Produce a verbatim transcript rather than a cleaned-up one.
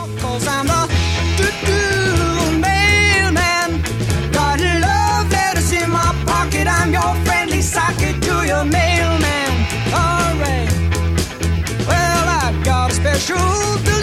'cause I'm the doo-doo mailman. Got love letters in my pocket. I'm your friendly socket to your mailman. All right. Well, I got a special